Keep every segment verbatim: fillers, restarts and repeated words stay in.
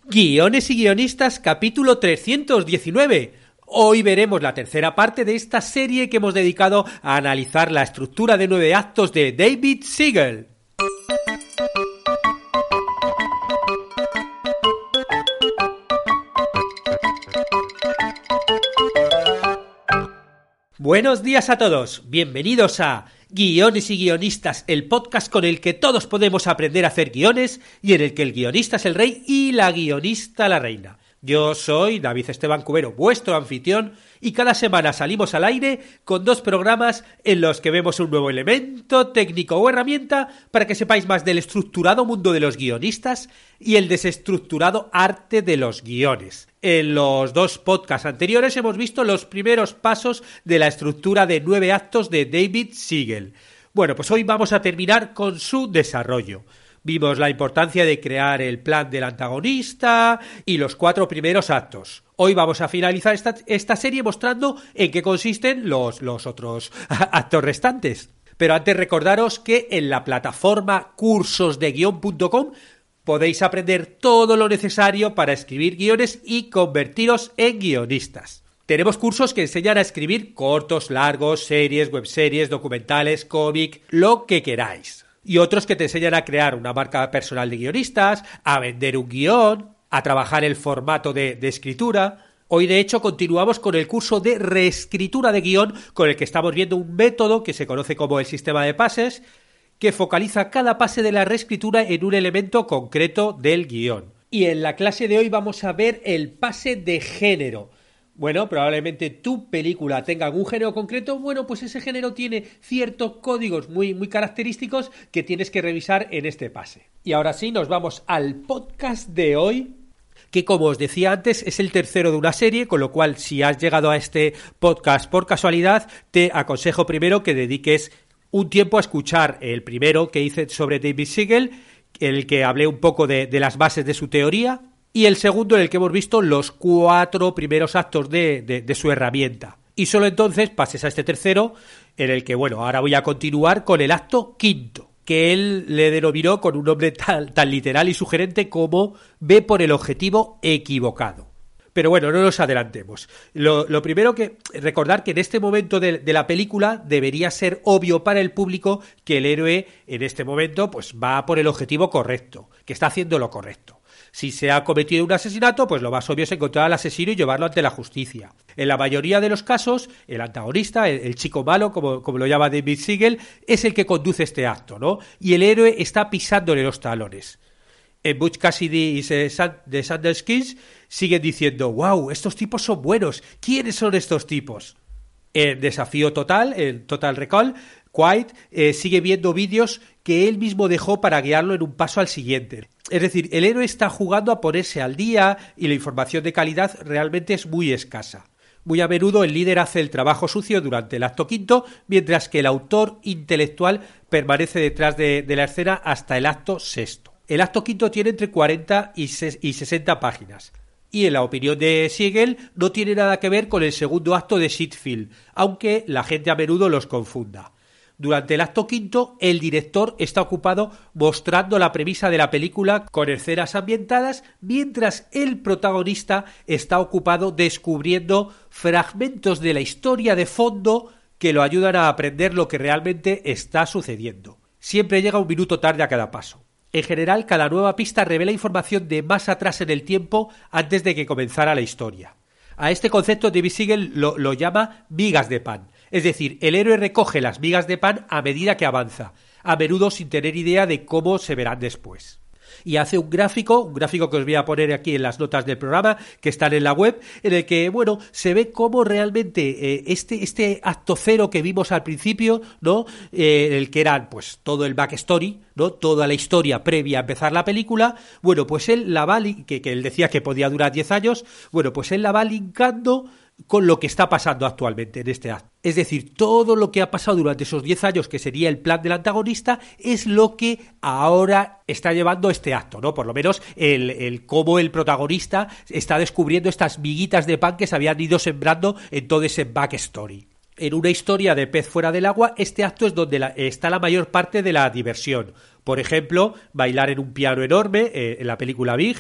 Guiones y guionistas, capítulo trescientos diecinueve. Hoy veremos la tercera parte de esta serie que hemos dedicado a analizar la estructura de nueve actos de David Siegel. Buenos días a todos, bienvenidos a Guiones y Guionistas, el podcast con el que todos podemos aprender a hacer guiones y en el que el guionista es el rey y la guionista la reina. Yo soy David Esteban Cubero, vuestro anfitrión, y cada semana salimos al aire con dos programas en los que vemos un nuevo elemento, técnico o herramienta para que sepáis más del estructurado mundo de los guionistas y el desestructurado arte de los guiones. En los dos podcasts anteriores hemos visto los primeros pasos de la estructura de nueve actos de David Siegel. Bueno, pues hoy vamos a terminar con su desarrollo. Vimos la importancia de crear el plan del antagonista y los cuatro primeros actos. Hoy vamos a finalizar esta, esta serie mostrando en qué consisten los, los otros actos restantes. Pero antes recordaros que en la plataforma cursos de guion punto com podéis aprender todo lo necesario para escribir guiones y convertiros en guionistas. Tenemos cursos que enseñan a escribir cortos, largos, series, webseries, documentales, cómic, lo que queráis. Y otros que te enseñan a crear una marca personal de guionistas, a vender un guión, a trabajar el formato de, de escritura. Hoy, de hecho, continuamos con el curso de reescritura de guión, con el que estamos viendo un método que se conoce como el sistema de pases, que focaliza cada pase de la reescritura en un elemento concreto del guión. Y en la clase de hoy vamos a ver el pase de género. Bueno, probablemente tu película tenga algún género concreto, bueno, pues ese género tiene ciertos códigos muy, muy característicos que tienes que revisar en este pase. Y ahora sí, nos vamos al podcast de hoy, que como os decía antes, es el tercero de una serie, con lo cual si has llegado a este podcast por casualidad, te aconsejo primero que dediques un tiempo a escuchar el primero que hice sobre David Siegel, en el que hablé un poco de, de las bases de su teoría, y el segundo en el que hemos visto los cuatro primeros actos de, de, de su herramienta. Y solo entonces pases a este tercero, en el que, bueno, ahora voy a continuar con el acto quinto, que él le denominó con un nombre tan, tan literal y sugerente como ve por el objetivo equivocado. Pero bueno, no nos adelantemos. Lo, lo primero que recordar que en este momento de, de la película debería ser obvio para el público que el héroe en este momento pues va por el objetivo correcto, que está haciendo lo correcto. Si se ha cometido un asesinato, pues lo más obvio es encontrar al asesino y llevarlo ante la justicia. En la mayoría de los casos, el antagonista, el, el chico malo, como, como lo llama David Siegel, es el que conduce este acto, ¿no? Y el héroe está pisándole los talones. En Butch Cassidy y The Sundance Kid siguen diciendo, wow, estos tipos son buenos, ¿quiénes son estos tipos? En Desafío Total, en Total Recall, White eh, sigue viendo vídeos que él mismo dejó para guiarlo en un paso al siguiente. Es decir, el héroe está jugando a ponerse al día y la información de calidad realmente es muy escasa. Muy a menudo el líder hace el trabajo sucio durante el acto quinto, mientras que el autor intelectual permanece detrás de, de la escena hasta el acto sexto. El acto quinto tiene entre cuarenta y sesenta páginas. Y en la opinión de Siegel no tiene nada que ver con el segundo acto de Sitfield, aunque la gente a menudo los confunda. Durante el acto quinto, el director está ocupado mostrando la premisa de la película con escenas ambientadas, mientras el protagonista está ocupado descubriendo fragmentos de la historia de fondo que lo ayudan a aprender lo que realmente está sucediendo. Siempre llega un minuto tarde a cada paso. En general, cada nueva pista revela información de más atrás en el tiempo antes de que comenzara la historia. A este concepto David Siegel lo, lo llama migas de pan. Es decir, el héroe recoge las migas de pan a medida que avanza, a menudo sin tener idea de cómo se verán después. Y hace un gráfico, un gráfico que os voy a poner aquí en las notas del programa, que están en la web, en el que, bueno, se ve cómo realmente eh, este, este acto cero que vimos al principio, ¿no? Eh, el que era, pues, todo el backstory, ¿no? Toda la historia previa a empezar la película, bueno, pues él la va, que, que él decía que podía durar diez años, bueno, pues él la va linkando con lo que está pasando actualmente en este acto. Es decir, todo lo que ha pasado durante esos diez años, que sería el plan del antagonista, es lo que ahora está llevando este acto, ¿no? Por lo menos el, el cómo el protagonista está descubriendo estas miguitas de pan que se habían ido sembrando en todo ese backstory. En una historia de pez fuera del agua, este acto es donde la, está la mayor parte de la diversión. Por ejemplo, bailar en un piano enorme, eh, en la película Big,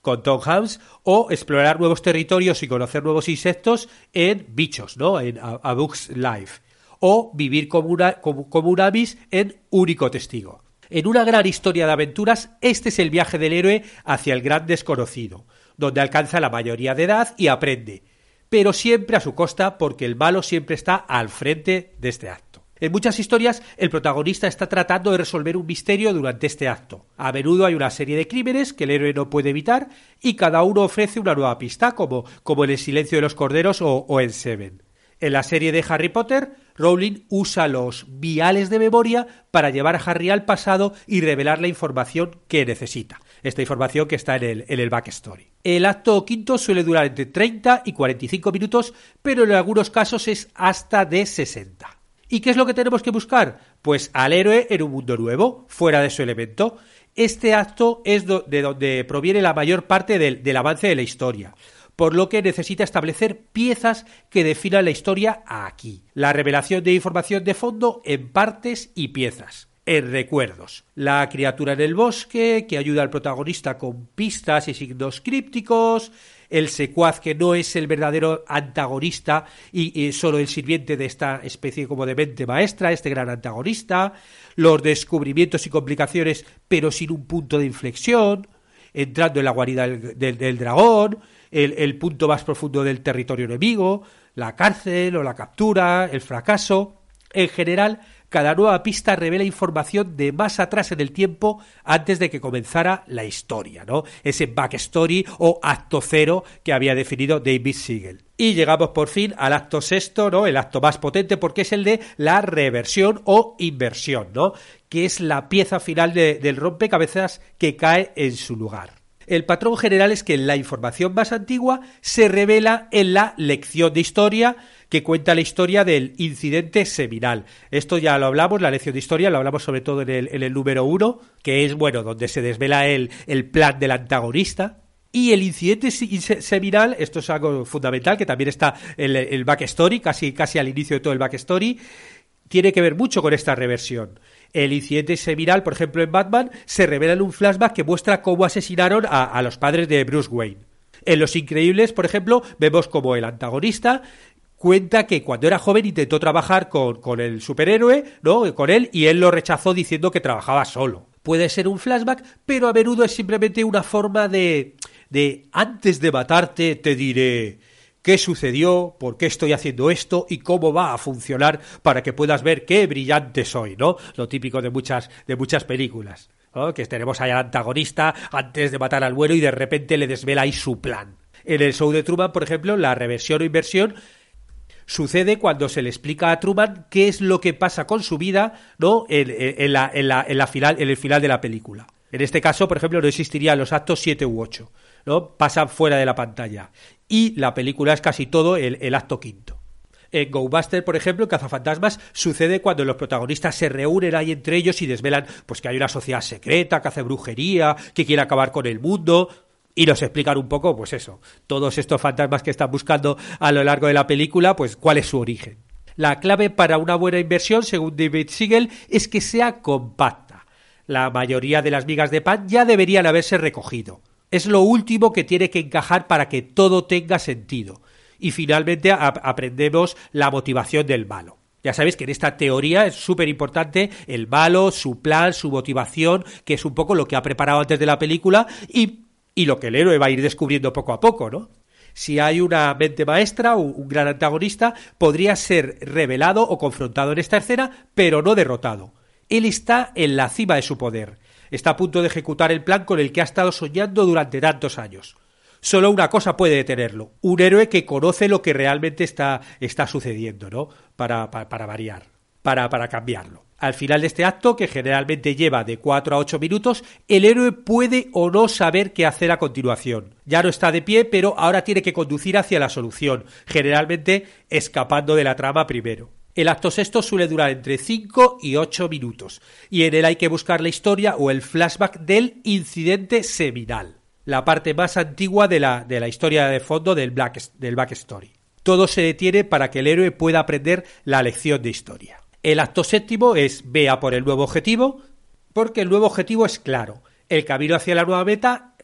con Tom Hanks, o explorar nuevos territorios y conocer nuevos insectos en Bichos, ¿no? En A, A Bug's Life, o vivir como, una, como, como un Amis en Único Testigo. En una gran historia de aventuras, este es el viaje del héroe hacia el gran desconocido, donde alcanza la mayoría de edad y aprende, pero siempre a su costa, porque el malo siempre está al frente de este acto. En muchas historias, el protagonista está tratando de resolver un misterio durante este acto. A menudo hay una serie de crímenes que el héroe no puede evitar y cada uno ofrece una nueva pista, como, como en El silencio de los corderos o, o en Seven. En la serie de Harry Potter, Rowling usa los viales de memoria para llevar a Harry al pasado y revelar la información que necesita. Esta información que está en el, en el backstory. El acto quinto suele durar entre treinta y cuarenta y cinco minutos, pero en algunos casos es hasta de sesenta. ¿Y qué es lo que tenemos que buscar? Pues al héroe en un mundo nuevo, fuera de su elemento. Este acto es do- de donde proviene la mayor parte del, del avance de la historia, por lo que necesita establecer piezas que definan la historia aquí. La revelación de información de fondo en partes y piezas. En recuerdos. La criatura en el bosque, que ayuda al protagonista con pistas y signos crípticos. El secuaz, que no es el verdadero antagonista y, y solo el sirviente de esta especie como de mente maestra, este gran antagonista. Los descubrimientos y complicaciones, pero sin un punto de inflexión. Entrando en la guarida del, del, del dragón. El, el punto más profundo del territorio enemigo. La cárcel o la captura. El fracaso. En general, cada nueva pista revela información de más atrás en el tiempo antes de que comenzara la historia, ¿no? Ese backstory o acto cero que había definido David Siegel. Y llegamos por fin al acto sexto, ¿no? El acto más potente, porque es el de la reversión o inversión, ¿no? Que es la pieza final de, del rompecabezas que cae en su lugar. El patrón general es que la información más antigua se revela en la lección de historia que cuenta la historia del incidente seminal. Esto ya lo hablamos, la lección de historia, lo hablamos sobre todo en el, en el número uno, que es, bueno, donde se desvela el, el plan del antagonista. Y el incidente seminal, esto es algo fundamental, que también está en el, el backstory, casi, casi al inicio de todo el backstory, tiene que ver mucho con esta reversión. El incidente seminal, por ejemplo, en Batman, se revela en un flashback que muestra cómo asesinaron a, a los padres de Bruce Wayne. En Los Increíbles, por ejemplo, vemos como el antagonista cuenta que cuando era joven intentó trabajar con, con el superhéroe, ¿no? Con él, y él lo rechazó diciendo que trabajaba solo. Puede ser un flashback, pero a menudo es simplemente una forma de, de antes de matarte te diré qué sucedió, por qué estoy haciendo esto y cómo va a funcionar para que puedas ver qué brillante soy, ¿no? Lo típico de muchas, de muchas películas, ¿no? Que tenemos ahí al antagonista antes de matar al bueno y de repente le desvela ahí su plan. En el show de Truman, por ejemplo, la reversión o inversión sucede cuando se le explica a Truman qué es lo que pasa con su vida, ¿no? En, en, en, la, en, la, en, la final, en el final de la película. En este caso, por ejemplo, no existirían los actos siete u ocho, ¿no? Pasan fuera de la pantalla. Y la película es casi todo el, el acto quinto. En Ghostbusters, por ejemplo, en Cazafantasmas, sucede cuando los protagonistas se reúnen ahí entre ellos y desvelan pues que hay una sociedad secreta que hace brujería, que quiere acabar con el mundo. Y nos explican un poco, pues eso, todos estos fantasmas que están buscando a lo largo de la película, pues cuál es su origen. La clave para una buena inversión, según David Siegel, es que sea compacta. La mayoría de las migas de pan ya deberían haberse recogido. Es lo último que tiene que encajar para que todo tenga sentido. Y finalmente a- aprendemos la motivación del malo. Ya sabéis que en esta teoría es súper importante el malo, su plan, su motivación, que es un poco lo que ha preparado antes de la película y Y lo que el héroe va a ir descubriendo poco a poco, ¿no? Si hay una mente maestra, un, un gran antagonista, podría ser revelado o confrontado en esta escena, pero no derrotado. Él está en la cima de su poder. Está a punto de ejecutar el plan con el que ha estado soñando durante tantos años. Solo una cosa puede detenerlo. Un héroe que conoce lo que realmente está, está sucediendo, ¿no? Para, para, para variar, para, para cambiarlo. Al final de este acto, que generalmente lleva de cuatro a ocho minutos, el héroe puede o no saber qué hacer a continuación. Ya no está de pie, pero ahora tiene que conducir hacia la solución, generalmente escapando de la trama primero. El acto sexto suele durar entre cinco y ocho minutos, y en él hay que buscar la historia o el flashback del incidente seminal, la parte más antigua de la, de la historia de fondo del, black, del backstory. Todo se detiene para que el héroe pueda aprender la lección de historia. El acto séptimo es ve a por el nuevo objetivo, porque el nuevo objetivo es claro. El camino hacia la nueva meta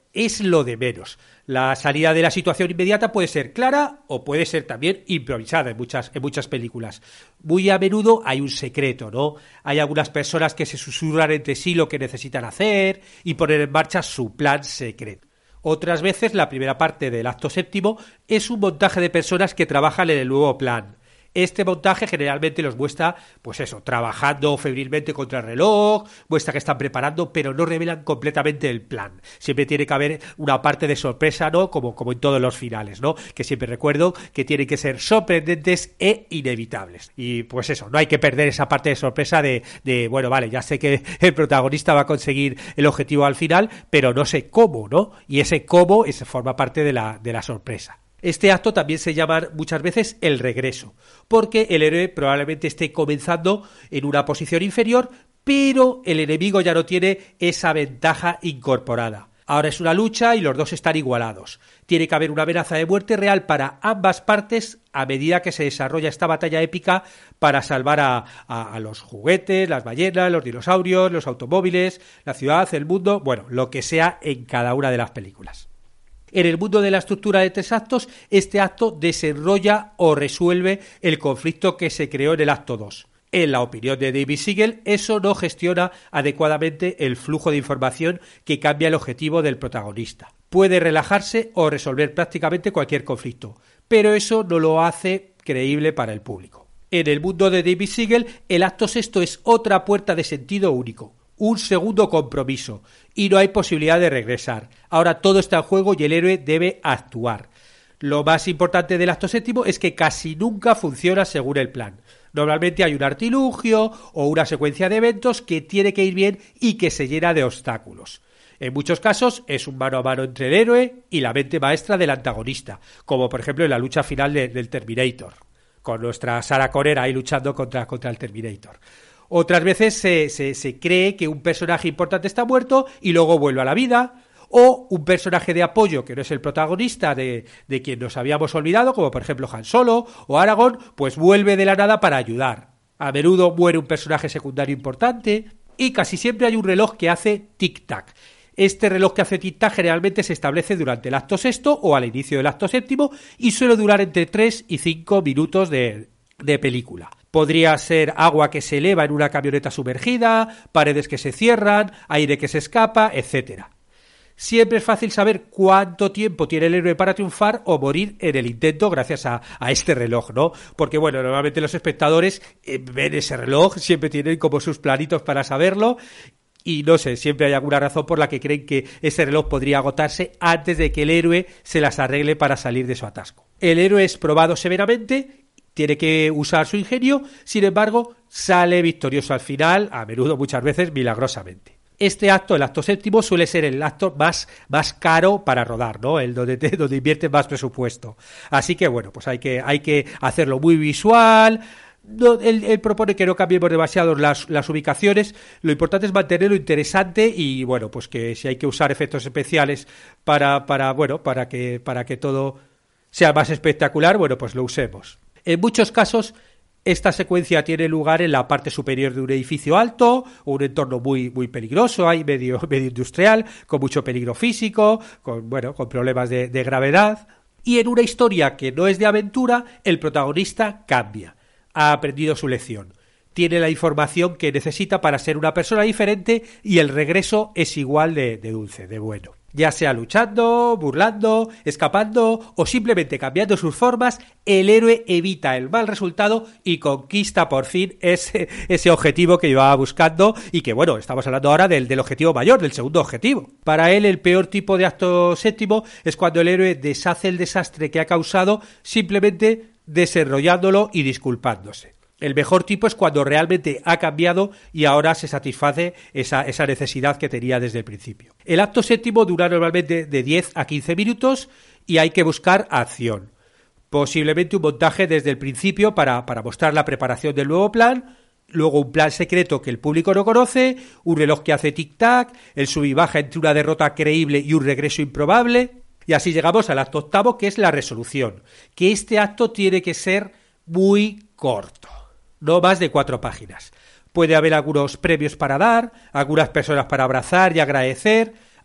es lo de menos. La salida de la situación inmediata puede ser clara o puede ser también improvisada en muchas, en muchas películas. Muy a menudo hay un secreto, ¿no? Hay algunas personas que se susurran entre sí lo que necesitan hacer y poner en marcha su plan secreto. Otras veces la primera parte del acto séptimo es un montaje de personas que trabajan en el nuevo plan. Este montaje generalmente los muestra, pues eso, trabajando febrilmente contra el reloj, muestra que están preparando, pero no revelan completamente el plan. Siempre tiene que haber una parte de sorpresa, ¿no? Como, como en todos los finales, ¿no? Que siempre recuerdo que tienen que ser sorprendentes e inevitables. Y pues eso, no hay que perder esa parte de sorpresa de, de bueno, vale, ya sé que el protagonista va a conseguir el objetivo al final, pero no sé cómo, ¿no? Y ese cómo ese forma parte de la, de la sorpresa. Este acto también se llama muchas veces el regreso, porque el héroe probablemente esté comenzando en una posición inferior, pero el enemigo ya no tiene esa ventaja incorporada. Ahora es una lucha y los dos están igualados. Tiene que haber una amenaza de muerte real para ambas partes a medida que se desarrolla esta batalla épica para salvar a, a, a los juguetes, las ballenas, los dinosaurios, los automóviles, la ciudad, el mundo, bueno, lo que sea en cada una de las películas. En el mundo de la estructura de tres actos, este acto desenrolla o resuelve el conflicto que se creó en el acto dos. En la opinión de David Siegel, eso no gestiona adecuadamente el flujo de información que cambia el objetivo del protagonista. Puede relajarse o resolver prácticamente cualquier conflicto, pero eso no lo hace creíble para el público. En el mundo de David Siegel, el acto sexto es otra puerta de sentido único. Un segundo compromiso y no hay posibilidad de regresar. Ahora todo está en juego y el héroe debe actuar. Lo más importante del acto séptimo es que casi nunca funciona según el plan. Normalmente hay un artilugio o una secuencia de eventos que tiene que ir bien y que se llena de obstáculos. En muchos casos es un mano a mano entre el héroe y la mente maestra del antagonista, como por ejemplo en la lucha final de, del Terminator, con nuestra Sarah Connor ahí luchando contra, contra el Terminator. Otras veces se, se, se cree que un personaje importante está muerto y luego vuelve a la vida, o un personaje de apoyo que no es el protagonista de, de quien nos habíamos olvidado, como por ejemplo Han Solo o Aragorn, pues vuelve de la nada para ayudar. A menudo muere un personaje secundario importante y casi siempre hay un reloj que hace tic-tac. Este reloj que hace tic-tac generalmente se establece durante el acto sexto o al inicio del acto séptimo y suele durar entre tres y cinco minutos de, de película. Podría ser agua que se eleva en una camioneta sumergida, paredes que se cierran, aire que se escapa, etcétera. Siempre es fácil saber cuánto tiempo tiene el héroe para triunfar o morir en el intento gracias a, a este reloj, ¿no? Porque, bueno, normalmente los espectadores eh, ven ese reloj, siempre tienen como sus planitos para saberlo y, no sé, siempre hay alguna razón por la que creen que ese reloj podría agotarse antes de que el héroe se las arregle para salir de su atasco. El héroe es probado severamente, tiene que usar su ingenio, sin embargo, sale victorioso al final, a menudo, muchas veces, milagrosamente. Este acto, el acto séptimo, suele ser el acto más, más caro para rodar, ¿no? El donde, te, donde inviertes más presupuesto. Así que, bueno, pues hay que, hay que hacerlo muy visual. No, él, él propone que no cambiemos demasiado las, las ubicaciones. Lo importante es mantenerlo interesante y, bueno, pues que si hay que usar efectos especiales para, para, bueno, para que, para que todo sea más espectacular, bueno, pues lo usemos. En muchos casos, esta secuencia tiene lugar en la parte superior de un edificio alto o un entorno muy, muy peligroso, hay medio, medio industrial, con mucho peligro físico, con, bueno, con problemas de, de gravedad. Y en una historia que no es de aventura, el protagonista cambia. Ha aprendido su lección. Tiene la información que necesita para ser una persona diferente y el regreso es igual de, de dulce, de bueno. Ya sea luchando, burlando, escapando o simplemente cambiando sus formas, el héroe evita el mal resultado y conquista por fin ese, ese objetivo que llevaba buscando y que, bueno, estamos hablando ahora del, del objetivo mayor, del segundo objetivo. Para él, el peor tipo de acto séptimo es cuando el héroe deshace el desastre que ha causado simplemente desenrollándolo y disculpándose. El mejor tipo es cuando realmente ha cambiado y ahora se satisface esa, esa necesidad que tenía desde el principio. El acto séptimo dura normalmente de diez a quince minutos y hay que buscar acción. Posiblemente un montaje desde el principio para, para mostrar la preparación del nuevo plan, luego un plan secreto que el público no conoce, un reloj que hace tic-tac, el sub y baja entre una derrota creíble y un regreso improbable. Y así llegamos al acto octavo, que es la resolución, que este acto tiene que ser muy corto. No más de cuatro páginas. Puede haber algunos premios para dar, algunas personas para abrazar y agradecer,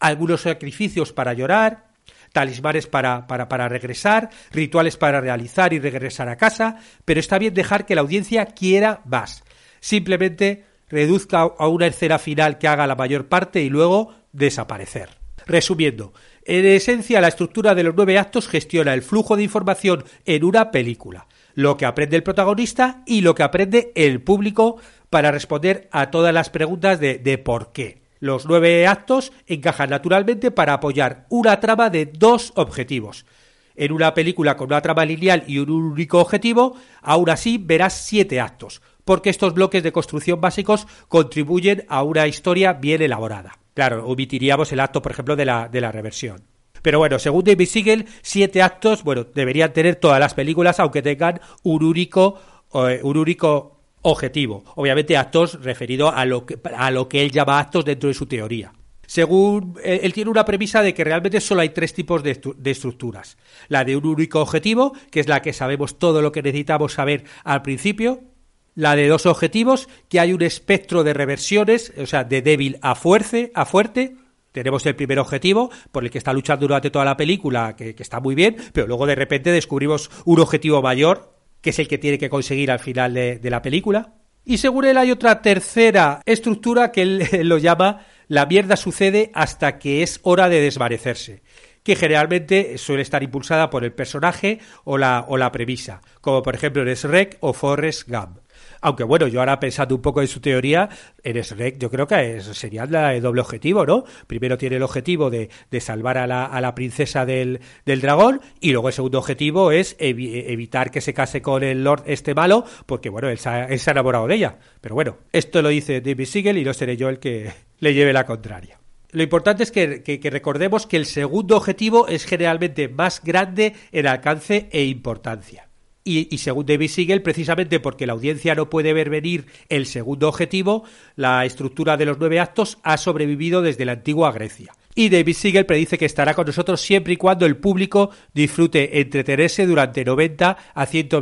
algunos sacrificios para llorar, talismanes para, para, para regresar, rituales para realizar y regresar a casa, pero está bien dejar que la audiencia quiera más. Simplemente reduzca a una escena final que haga la mayor parte y luego desaparecer. Resumiendo, en esencia la estructura de los nueve actos gestiona el flujo de información en una película, lo que aprende el protagonista y lo que aprende el público para responder a todas las preguntas de, de por qué. Los nueve actos encajan naturalmente para apoyar una trama de dos objetivos. En una película con una trama lineal y un único objetivo, aún así verás siete actos, porque estos bloques de construcción básicos contribuyen a una historia bien elaborada. Claro, omitiríamos el acto, por ejemplo, de la, de la reversión. Pero bueno, según David Siegel, siete actos, bueno, deberían tener todas las películas, aunque tengan un único, eh, un único objetivo. Obviamente actos referido a lo que, a lo que él llama actos dentro de su teoría. Según él, él tiene una premisa de que realmente solo hay tres tipos de, estru- de estructuras. La de un único objetivo, que es la que sabemos todo lo que necesitamos saber al principio. La de dos objetivos, que hay un espectro de reversiones, o sea, de débil a fuerte, a fuerte. Tenemos el primer objetivo, por el que está luchando durante toda la película, que, que está muy bien, pero luego de repente descubrimos un objetivo mayor, que es el que tiene que conseguir al final de, de la película. Y según él hay otra tercera estructura que él, él lo llama la mierda sucede hasta que es hora de desvanecerse, que generalmente suele estar impulsada por el personaje o la, o la premisa, como por ejemplo en Shrek o Forrest Gump. Aunque bueno, yo ahora pensando un poco en su teoría, en Shrek yo creo que es, sería el doble objetivo, ¿no? Primero tiene el objetivo de, de salvar a la, a la princesa del, del dragón y luego el segundo objetivo es evi- evitar que se case con el Lord este malo porque bueno, él se, ha, él se ha enamorado de ella. Pero bueno, esto lo dice David Siegel y no seré yo el que le lleve la contraria. Lo importante es que, que, que recordemos que el segundo objetivo es generalmente más grande en alcance e importancia. Y, y según David Siegel, precisamente porque la audiencia no puede ver venir el segundo objetivo, la estructura de los nueve actos ha sobrevivido desde la antigua Grecia. Y David Siegel predice que estará con nosotros siempre y cuando el público disfrute entretenerse durante noventa a ciento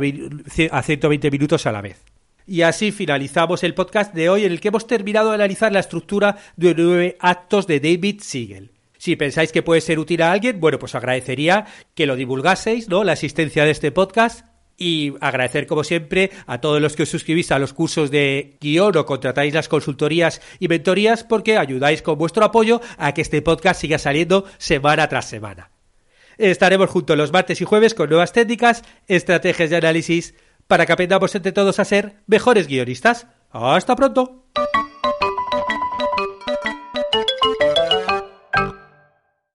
veinte minutos a la vez. Y así finalizamos el podcast de hoy en el que hemos terminado de analizar la estructura de nueve actos de David Siegel. Si pensáis que puede ser útil a alguien, bueno, pues agradecería que lo divulgaseis, ¿no? La existencia de este podcast. Y agradecer como siempre a todos los que os suscribís a los cursos de guión o contratáis las consultorías y mentorías porque ayudáis con vuestro apoyo a que este podcast siga saliendo semana tras semana. Estaremos juntos los martes y jueves con nuevas técnicas, estrategias de análisis para que aprendamos entre todos a ser mejores guionistas. ¡Hasta pronto!